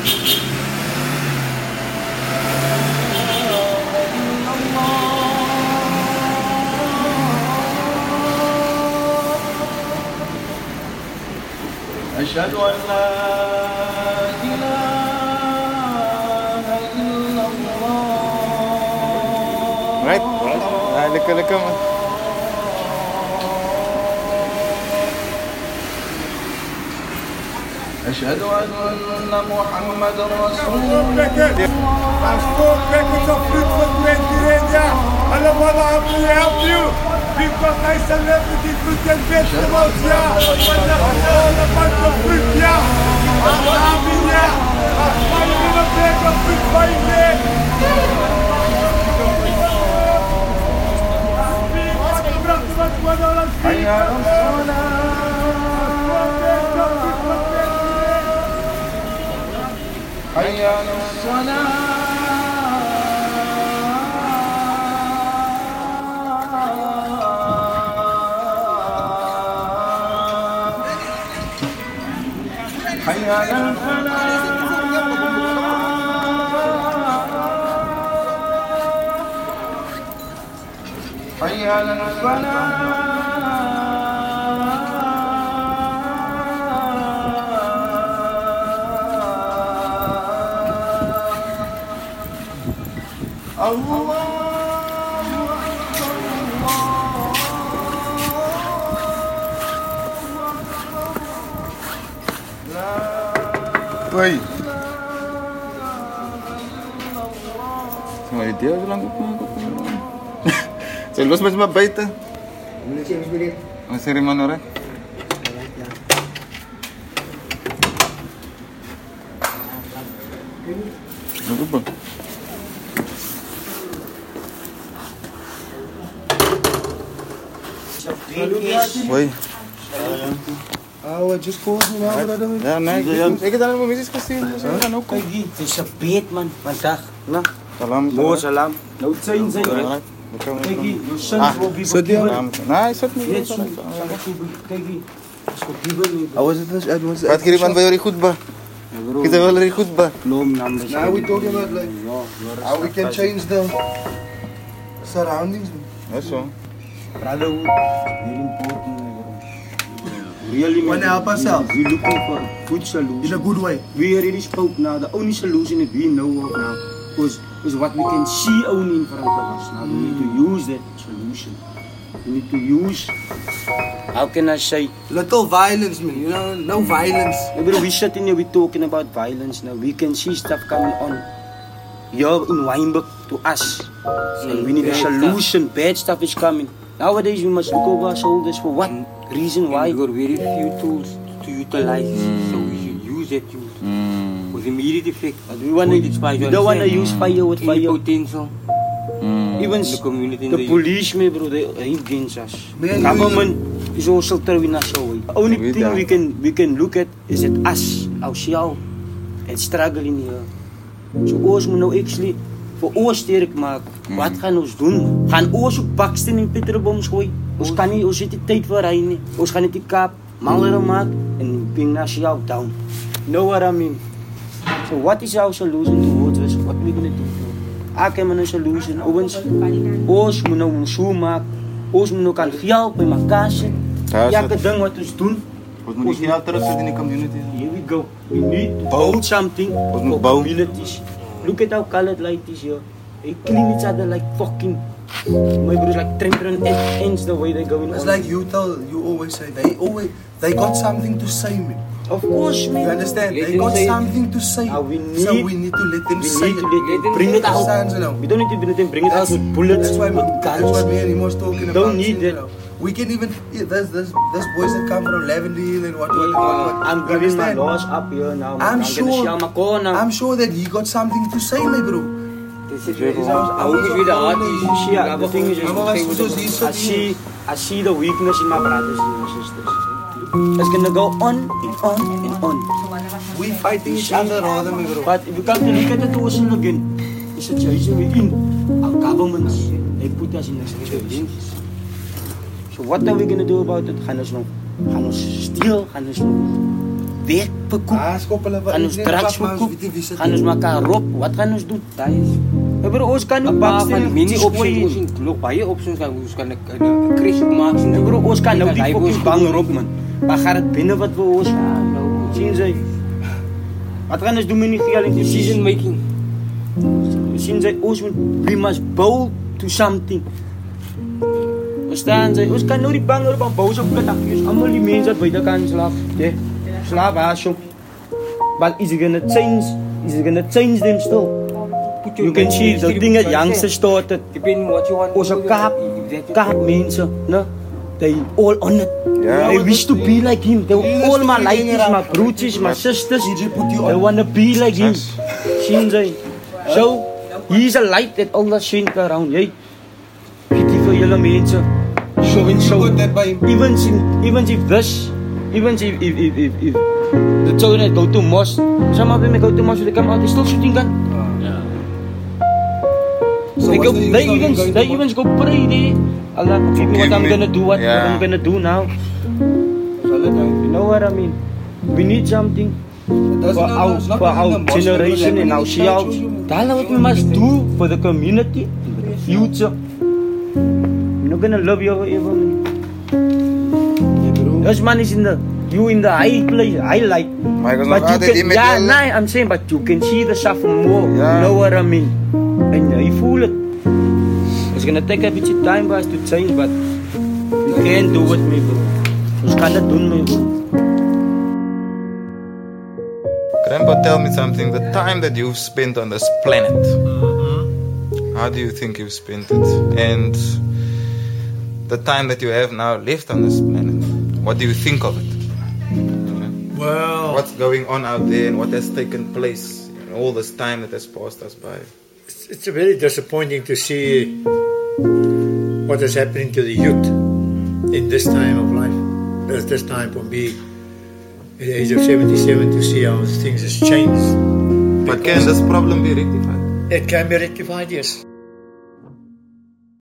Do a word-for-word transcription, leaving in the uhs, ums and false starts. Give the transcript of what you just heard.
أشهد أن لا إله إلا الله. Right? Ah, leka leka. أشهد أن محمد رسول الله. Because I celebrity fruit and vegetables, yeah. When the whole a bunch of fruit, yeah. I'm happy, yeah. I'm finding a bag of fruit by me. حي على الصلاة. حي على الصلاة. حي على الفلاح. حي على الفلاح. الله Oi. Sama dia lang ko ko. Selos mas mabait ah. Mula siya bisbilit. Ang seremano rin. Ano ba? Oi. Oh, I just called me now, brother. Ja, nee, ik heb dan mijn missus gezien. Ze gaan ook komen. Het is een beet, man. Vandaag. Nou, Salam. mooi salam. Nou, het zijn ze. Kijk hier, je sons will be forgiven. Nee, zet me. Net zo. Kijk hier. Is forgiven. How was it? It was. Wat kiri man bij jullie goed ba? Kita wel jullie goed ba? Loom numbers. Now we talking about like how we can change the surroundings. Ja, zo. Brotherhood, very important. Really, We want to help ourselves. We're looking for good solution. In a good way. We already spoke now. The only solution that we know of now is, is what we can see only in front of us. Now we need to use that solution. We need to use, how can I say? Little violence, man. You know, no violence. Bro, we sitting here, we're talking about violence now. We can see stuff coming on here in Wynberg to us. And we need a solution. Bad stuff is coming. Nowadays we must look over our shoulders for what reason, why? We've got very few tools to utilize, so we should use that tool with immediate effect. But we want to, we don't want to use fire with Any fire. potential Even in the community. in the police, me bro, they ain't against us. Man, Government is also throwing us away. The only Weet thing dat. we can we can look at is that us, ourselves, and struggling here. So ons moet nou actually voor ons sterk maak. Wat gaan ons doen? Gaan ons op baksteen en petrolboms gooi? Ons kan nie, ons het nie tyd vir hy nie. Ons gaan net die Kaap malere maak en bring nasionaal down. Know what I mean? So what is our solution towards this? What we gonna do? Ek het 'n solution. Ons ons moet nou ons so maak. Ons moet nou kan help by mekaar sit. Ja, Ja, sit. ek ding wat ons doen. Ons moet die geld terugsit in die community. Here we go. We need to build something Ons for moet bou. communities. Look at how colored light is here. They clean each other like fucking. My brothers like trampling ends the way they're going. It's on. like you tell, you always say, they always, they got something to say, man. Of course, man. You understand? Let They them got say it. something to say. Now we So need- we need to let them We say need to it. let them bring it out. Understand, you know? We don't need to let them bring it out with bullets, That's why, with that's guns. what me and him was talking about. Don't need you that. know. We can even, yeah, there's, there's, there's boys that come from Lavendale and what, what, what, what. I'm You giving my understand? laws up here now. I'm gonna sure, share my corner. I'm sure that he got something to say, my bro. This is where I wish we the artists. Yeah, the thing is, I'm always supposed to see I see, I see the weakness in my brothers and my sisters. It's gonna go on and on and on. We fighting each other rather, my bro. But if you come to look at the situation again, the situation we're in, our governments, they put us in a situation. So what are we gonna do about it? Gaan ons nog, gaan ons stil, gaan ons nog werk verkoop. Ah, skop hulle wat Gaan ons net drugs pak, maar ons verkoop. weet nie wie se Gaan ons mekaar rob. Wat gaan ons doen? Daai is Ja, bro, ons kan nie een paar van baksteen die mini iets options, gooi. ons sien nog baie options kan ons kan 'n 'n crash ook maak sien. Ja, bro, ons kan nou die Hy fucking was bang gewoon- rob, man. Maar gaat het binnen wat we ons... Ja, nou, zien zij. Wat gaan ons doen met die geld in Decision making. Zien zij, ons moet... We must bow to something. Verstaan zij? Ons kan nou die bang rob aan bouwen op de dakjes. Allemaal die mensen dat buiten kan slapen. Ja, slaap haast op. But is it gonna change? Is it gonna change them still? Put You can see the thing that youngsters started. Depending what you want. Onze kaap, kaap mensen, no? They all on it. Yeah. They wish to be like him. They were all my ladies, my broertjes, my sisters. They want to be like him. Sien jy? So, he's a light that all that shine around. Jy, pity vir julle mense. So and so. Even if, even if this, even if, if, if, if, if the children go to mosque, some of them go to mosque, they come out, they still shooting gun. So They, what's go, the use they of even going they to even go pray there. Allah, forgive me what I'm me. gonna do, what, what Yeah. I'm gonna do now. You know what I mean? We need something for our, for our generation and our child. That's what we must do for the community, the future. You're not gonna love you forever. This man is in the you in the high place, highlight. Maar ik was But nog you altijd can, in met yeah, jou. nah, I'm saying, but you can see the stuff more. Yeah. You know what I mean? And uh, you feel it. It's gonna take a bit of time for us to change, but we can do it, me bro. Ons kan het doen, me bro. Grandpa, tell me something. The time that you've spent on this planet, how do you think you've spent it? And the time that you have now left on this planet, what do you think of it? Well, What's going on out there and what has taken place in all this time that has passed us by? it's, it's very disappointing to see what is happening to the youth in this time of life. At this time for me, at the age of seventy-seven, to see how things has changed. But can this problem be rectified? It can be rectified, yes.